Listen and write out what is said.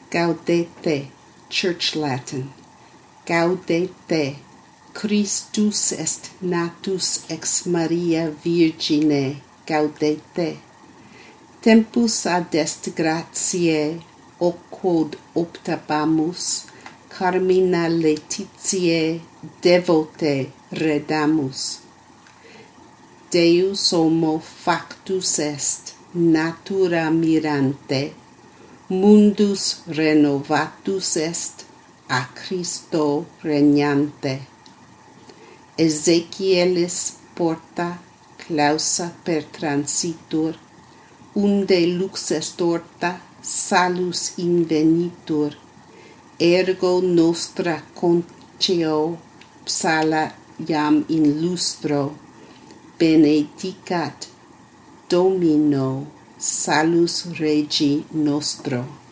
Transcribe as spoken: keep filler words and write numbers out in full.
Gaudete, Church Latin. Gaudete, Christus est natus ex Maria Virgine, gaudete. Tempus adest gratiae, o quod optabamus, Carmina Laetitiae devote redamus. Deus homo factus est, natura mirante, mundus renovatus est, a Christo regnante. Ezequielis porta clausa per transitur, unde lux est orta, salus invenitur, ergo nostra concio psala iam in lustro, benedicat Domino, salus Regi nostro.